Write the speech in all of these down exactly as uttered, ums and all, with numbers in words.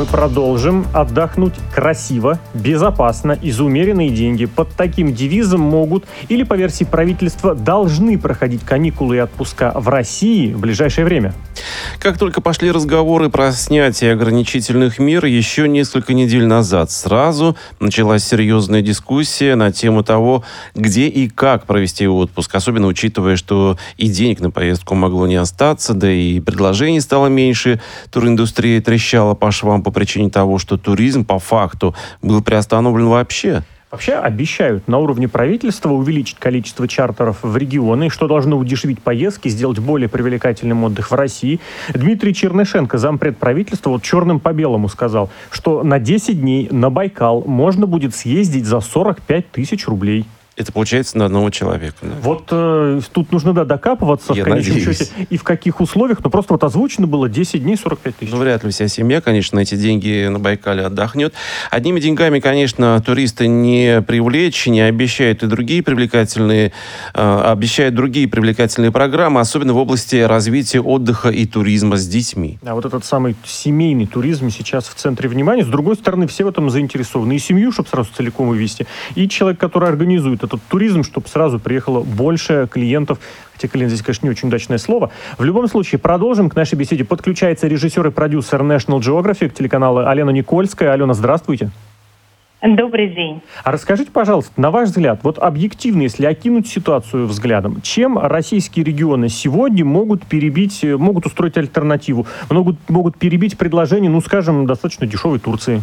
мы продолжим отдохнуть красиво, безопасно и за умеренные деньги. Под таким девизом могут или, по версии правительства, должны проходить каникулы и отпуска в России в ближайшее время. Как только пошли разговоры про снятие ограничительных мер, еще несколько недель назад сразу началась серьезная дискуссия на тему того, где и как провести отпуск. Особенно учитывая, что и денег на поездку могло не остаться, да и предложений стало меньше. Туриндустрия трещала по швам по причине того, что туризм по факту был приостановлен вообще. Вообще обещают на уровне правительства увеличить количество чартеров в регионы, что должно удешевить поездки, сделать более привлекательным отдых в России. Дмитрий Чернышенко, зампред правительства, вот черным по белому сказал, что на десять дней на Байкал можно будет съездить за сорок пять тысяч рублей. Это получается на одного человека. Да? Вот э, тут нужно, да, докапываться Я в конечном надеюсь. счете и в каких условиях. Но просто вот озвучено было десять дней сорок пять тысяч. Ну, вряд ли вся семья, конечно, на эти деньги на Байкале отдохнет. Одними деньгами, конечно, туриста не привлечь, не обещают и другие привлекательные, э, обещают другие привлекательные программы, особенно в области развития отдыха и туризма с детьми. А вот этот самый семейный туризм сейчас в центре внимания. С другой стороны, все в этом заинтересованы. И семью, чтобы сразу целиком вывести, и человек, который организует этот туризм, чтобы сразу приехало больше клиентов. Хотя клиент здесь, конечно, не очень удачное слово. В любом случае, продолжим. К нашей беседе подключается режиссер и продюсер National Geographic телеканала Алена Никольская. Алена, здравствуйте. Добрый день. А расскажите, пожалуйста, на ваш взгляд, вот объективно, если окинуть ситуацию взглядом, чем российские регионы сегодня могут перебить, могут устроить альтернативу, могут, могут перебить предложение, ну, скажем, достаточно дешевой Турции?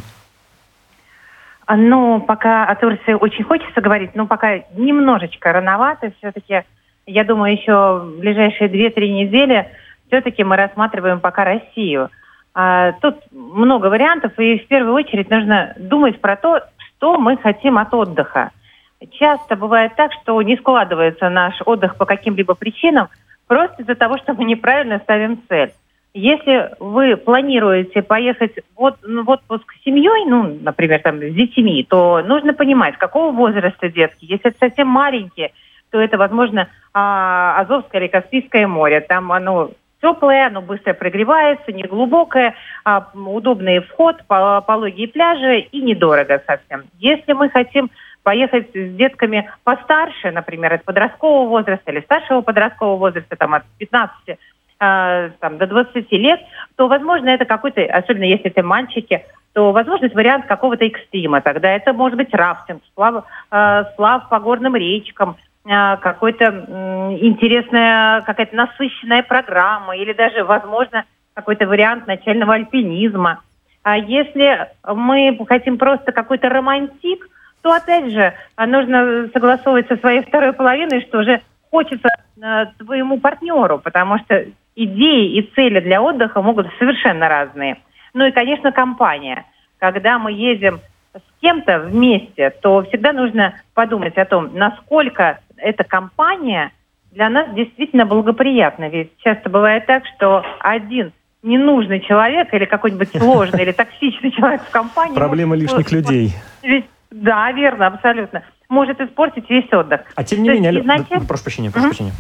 Ну, пока о Турции очень хочется говорить, но пока немножечко рановато. Все-таки, я думаю, еще в ближайшие две-три недели все-таки мы рассматриваем пока Россию. А, тут много вариантов, и в первую очередь нужно думать про то, что мы хотим от отдыха. Часто бывает так, что не складывается наш отдых по каким-либо причинам, просто из-за того, что мы неправильно ставим цель. Если вы планируете поехать в отпуск с семьей, ну, например, там, с детьми, то нужно понимать, какого возраста детки. Если это совсем маленькие, то это, возможно, Азовское или Каспийское море. Там оно теплое, оно быстро прогревается, неглубокое, удобный вход, пологие пляжи и недорого совсем. Если мы хотим поехать с детками постарше, например, от подросткового возраста или старшего подросткового возраста, там, от пятнадцати там, до двадцати лет, то, возможно, это какой-то, особенно если это мальчики, то, возможно, это вариант какого-то экстрима. Тогда это может быть рафтинг, сплав, э, сплав по горным речкам, э, какой-то э, интересная, какая-то насыщенная программа или даже, возможно, какой-то вариант начального альпинизма. А если мы хотим просто какой-то романтик, то, опять же, нужно согласовывать со своей второй половиной, что уже хочется э, твоему партнеру, потому что идеи и цели для отдыха могут быть совершенно разные. Ну и, конечно, компания. Когда мы едем с кем-то вместе, то всегда нужно подумать о том, насколько эта компания для нас действительно благоприятна. Ведь часто бывает так, что один ненужный человек или какой-нибудь сложный или токсичный человек в компании... Проблема лишних людей. Да, верно, абсолютно. Может испортить весь отдых. А тем не То менее, изначально... Алена, прошу прощения, прошу прощения.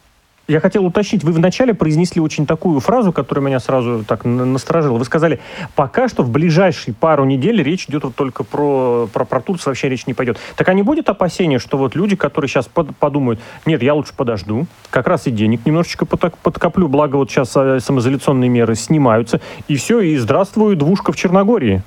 Я хотел уточнить, вы вначале произнесли очень такую фразу, которая меня сразу так насторожила. Вы сказали, пока что в ближайшие пару недель речь идет вот только про, про, про Турцию, вообще речь не пойдет. Так а не будет опасения, что вот люди, которые сейчас под, подумают, нет, я лучше подожду, как раз и денег немножечко под, подкоплю, благо вот сейчас самоизоляционные меры снимаются, и все, и здравствуй, двушка в Черногории.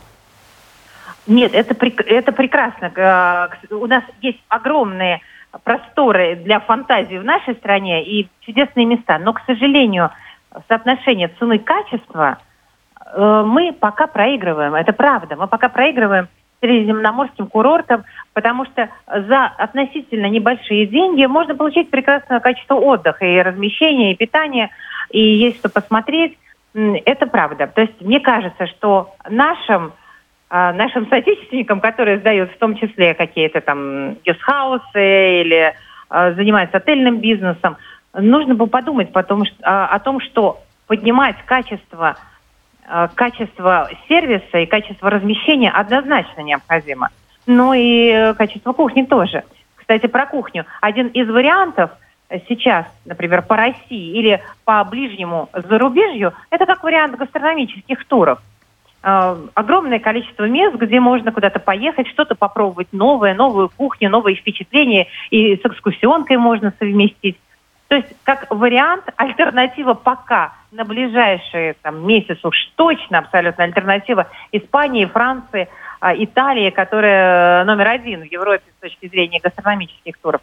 Нет, это, это прекрасно. У нас есть огромные просторы для фантазии в нашей стране и чудесные места. Но, к сожалению, соотношение цены-качества э, мы пока проигрываем. Это правда. Мы пока проигрываем средиземноморским курортам, потому что за относительно небольшие деньги можно получить прекрасное качество отдыха и размещения, и питания, и есть что посмотреть. Это правда. То есть мне кажется, что нашим нашим соотечественникам, которые сдают в том числе какие-то там гестхаусы или э, занимаются отельным бизнесом, нужно бы подумать потом, что, о, о том, что поднимать качество, э, качество сервиса и качество размещения однозначно необходимо. Но и качество кухни тоже. Кстати, про кухню. Один из вариантов сейчас, например, по России или по ближнему зарубежью, это как вариант гастрономических туров. э, огромное количество мест, где можно куда-то поехать, что-то попробовать новое, новую кухню, новые впечатления, и с экскурсионкой можно совместить. То есть, как вариант, альтернатива пока на ближайшие там, месяц уж точно абсолютно альтернатива Испании, Франции, Италии, которая номер один в Европе с точки зрения гастрономических туров.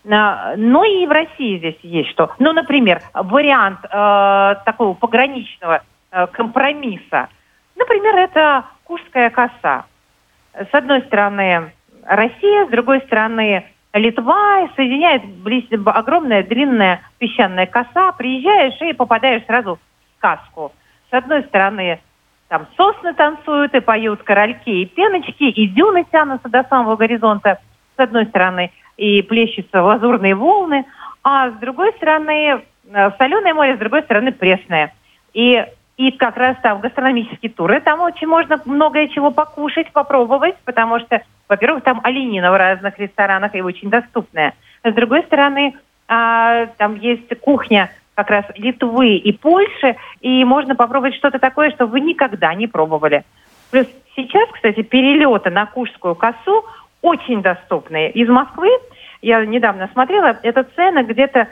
Но и в России здесь есть что. Ну, например, вариант э, такого пограничного э, компромисса. Например, это Куршская коса. С одной стороны Россия, с другой стороны Литва, соединяет близ... огромная длинная песчаная коса, приезжаешь и попадаешь сразу в сказку. С одной стороны, там сосны танцуют и поют корольки и пеночки, и дюны тянутся до самого горизонта, с одной стороны, и плещутся лазурные волны, а с другой стороны соленое море, с другой стороны пресное. И, и как раз там гастрономические туры, там очень можно многое чего покушать, попробовать, потому что, во-первых, там оленина в разных ресторанах и очень доступная. С другой стороны, а, там есть кухня как раз Литвы и Польши, и можно попробовать что-то такое, что вы никогда не пробовали. Плюс сейчас, кстати, перелеты на Куршскую косу очень доступные. Из Москвы, я недавно смотрела, это цены где-то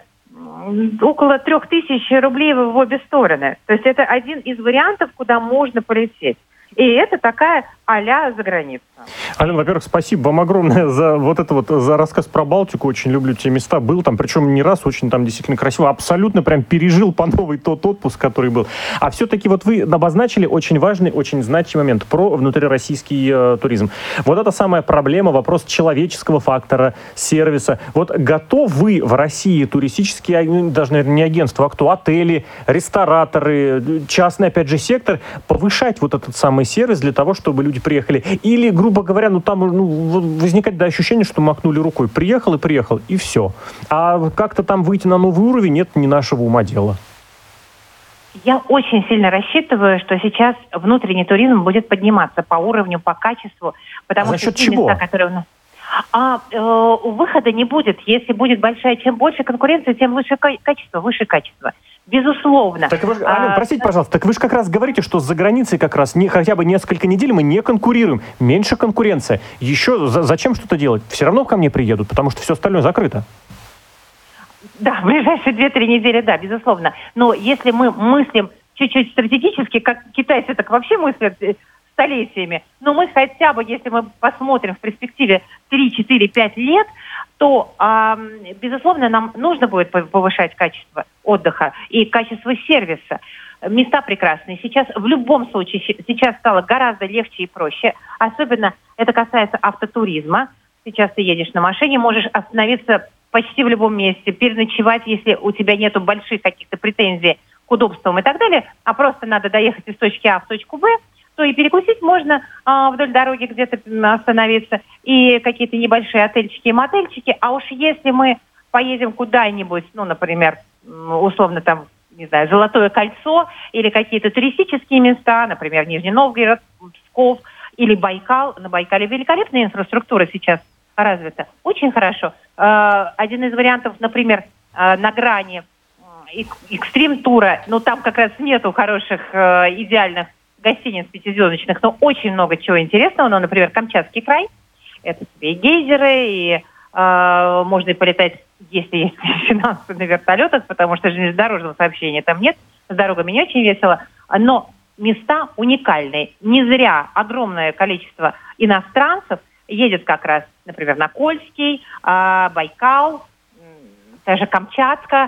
около трех тысяч рублей в обе стороны. То есть это один из вариантов, куда можно полететь. И это такая а-ля за границу. Алена, во-первых, спасибо вам огромное за вот это вот, за рассказ про Балтику. Очень люблю те места. Был там, причем не раз, очень там действительно красиво. Абсолютно прям пережил по новой тот отпуск, который был. А все-таки вот вы обозначили очень важный, очень значимый момент про внутрироссийский э, туризм. Вот это самая проблема, вопрос человеческого фактора, сервиса. Вот готовы в России туристические, даже, наверное, не агентства, а кто? Отели, рестораторы, частный, опять же, сектор, повышать вот этот самый сервис для того, чтобы люди приехали. Или, грубо говоря, ну там ну, возникает да, ощущение, что махнули рукой. Приехал и приехал, и все. А как-то там выйти на новый уровень, нет не нашего ума дело. Я очень сильно рассчитываю, что сейчас внутренний туризм будет подниматься по уровню, по качеству. Потому За что счет те чего? Места, которые у нас... А э, выхода не будет. Если будет большая, чем больше конкуренции, тем лучше качество, выше качество. Безусловно. Так вы, а, Алена, простите, пожалуйста, так вы же как раз говорите, что за границей как раз не, хотя бы несколько недель мы не конкурируем. Меньше конкуренция. Еще за, зачем что-то делать? Все равно ко мне приедут, потому что все остальное закрыто. Да, в ближайшие две-три недели, да, безусловно. Но если мы мыслим чуть-чуть стратегически, как китайцы так вообще мыслят столетиями, но мы хотя бы, если мы посмотрим в перспективе три-четыре-пять лет, то, э, безусловно, нам нужно будет повышать качество отдыха и качество сервиса. Места прекрасные. Сейчас в любом случае сейчас стало гораздо легче и проще. Особенно это касается автотуризма. Сейчас ты едешь на машине, можешь остановиться почти в любом месте, переночевать, если у тебя нету больших каких-то претензий к удобствам и так далее, а просто надо доехать из точки А в точку Б, то и перекусить можно а, вдоль дороги где-то остановиться, и какие-то небольшие отельчики и мотельчики. А уж если мы поедем куда-нибудь, ну, например, условно там, не знаю, Золотое кольцо или какие-то туристические места, например, Нижний Новгород, Псков или Байкал. На Байкале великолепная инфраструктура сейчас развита. Очень хорошо. Один из вариантов, например, на грани экстрим-тура, но там как раз нету хороших, идеальных гостиниц пятизвездочных, но очень много чего интересного. Ну, например, Камчатский край. Это тебе и гейзеры, и э, можно и полетать, если есть финансы, на вертолетах, потому что железнодорожного сообщения там нет. С дорогами не очень весело. Но места уникальные. Не зря огромное количество иностранцев едет как раз, например, на Кольский, э, Байкал, даже Камчатка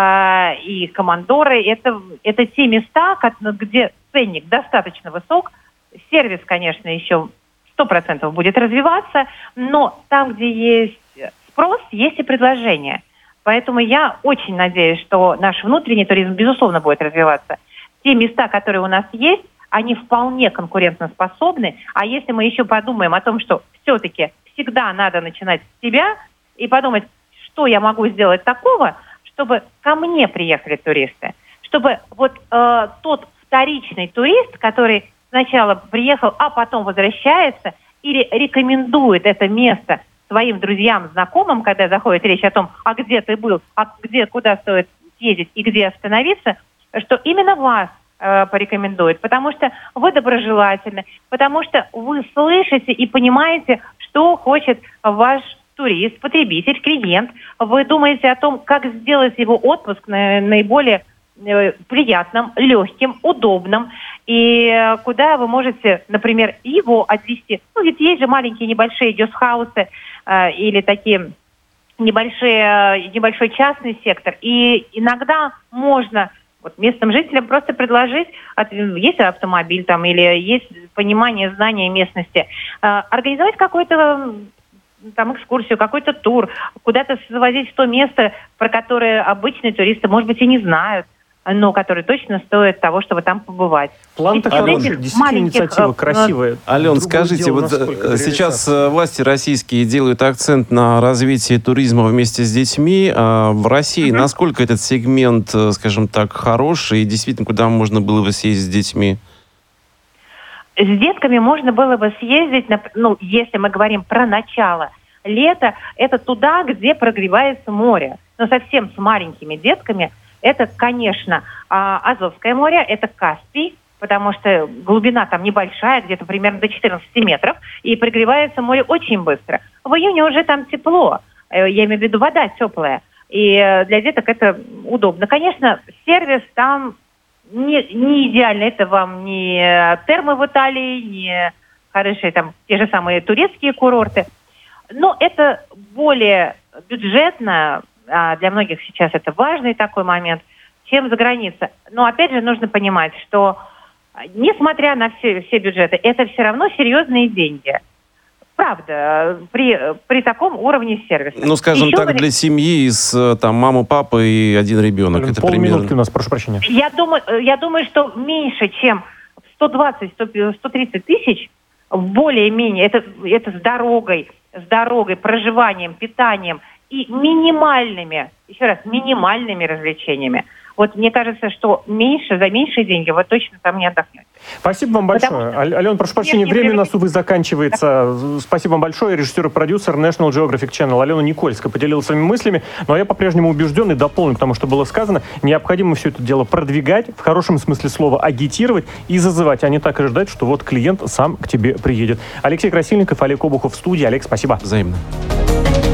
э, и Командоры. Это, это те места, где ценник достаточно высок. Сервис, конечно, еще сто процентов будет развиваться, но там, где есть спрос, есть и предложение. Поэтому я очень надеюсь, что наш внутренний туризм, безусловно, будет развиваться. Те места, которые у нас есть, они вполне конкурентоспособны. А если мы еще подумаем о том, что все-таки всегда надо начинать с себя и подумать, что я могу сделать такого, чтобы ко мне приехали туристы, чтобы вот э, тот вторичный турист, который сначала приехал, а потом возвращается или рекомендует это место своим друзьям, знакомым, когда заходит речь о том, а где ты был, а где, куда стоит съездить и где остановиться, что именно вас э, порекомендует, потому что вы доброжелательны, потому что вы слышите и понимаете, что хочет ваш турист, потребитель, клиент. Вы думаете о том, как сделать его отпуск наиболее приятным, легким, удобным, и куда вы можете, например, его отвезти. Ну, ведь есть же маленькие небольшие гестхаусы э, или такие небольшие, небольшой частный сектор. И иногда можно вот местным жителям просто предложить, есть автомобиль там или есть понимание, знание местности, э, организовать какой-то там экскурсию, какой-то тур, куда-то свозить в то место, про которое обычные туристы, может быть, и не знают, но который точно стоит того, чтобы там побывать. План-то хороший, действительно инициатива красивая. Ален, скажите, дело, вот сейчас власти российские делают акцент на развитии туризма вместе с детьми. А в России mm-hmm. насколько этот сегмент, скажем так, хороший и действительно куда можно было бы съездить с детьми? С детками можно было бы съездить, ну, если мы говорим про начало лета, это туда, где прогревается море. Но совсем с маленькими детками это, конечно, Азовское море, это Каспий, потому что глубина там небольшая, где-то примерно до четырнадцати метров, и прогревается море очень быстро. В июне уже там тепло, я имею в виду вода теплая, и для деток это удобно. Конечно, сервис там не, не идеальный, это вам не термы в Италии, не хорошие там те же самые турецкие курорты, но это более бюджетно. Для многих сейчас это важный такой момент, чем за границей. Но опять же нужно понимать, что несмотря на все, все бюджеты, это все равно серьезные деньги. Правда, при, при таком уровне сервиса. Ну, скажем Еще так, вы... для семьи с там, мама, папа и один ребенок. Это полминутки примерно... у нас, прошу прощения. Я думаю, я думаю, что меньше, чем сто двадцать - сто тридцать тысяч, более-менее, это, это с дорогой, с дорогой, проживанием, питанием, и минимальными, еще раз, минимальными развлечениями. Вот мне кажется, что меньше, за меньшие деньги вы точно там не отдохнете. Спасибо вам большое. Потому... Алена, прошу прощения, время у нас, увы, заканчивается. Да. Спасибо вам большое. Режиссер и продюсер National Geographic Channel Алена Никольская поделилась своими мыслями. Ну, а я по-прежнему убежден и дополню к тому, что было сказано. Необходимо все это дело продвигать, в хорошем смысле слова агитировать и зазывать, а не так и ждать, что вот клиент сам к тебе приедет. Алексей Красильников, Олег Обухов в студии. Олег, спасибо. Взаимно.